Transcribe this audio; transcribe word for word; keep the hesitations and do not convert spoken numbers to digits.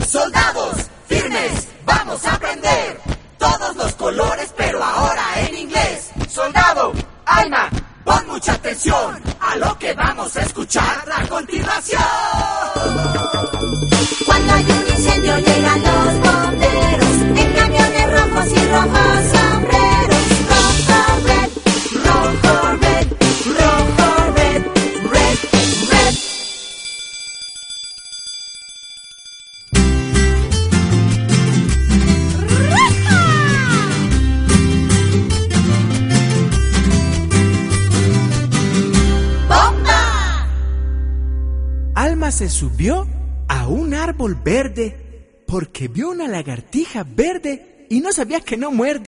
Soldados, firmes, vamos a aprender todos los colores, pero ahora en inglés. Soldado, Alma, pon mucha atención a lo que vamos a escuchar a continuación. Cuando hay un incendio llegan los bomberos en camiones rojos y rojos sombreros. Rojo, red, rojo, red, rojo, red, red, red. ¡Bomba! Alma se subió a un árbol verde porque vio una lagartija verde y no sabía que no muerde.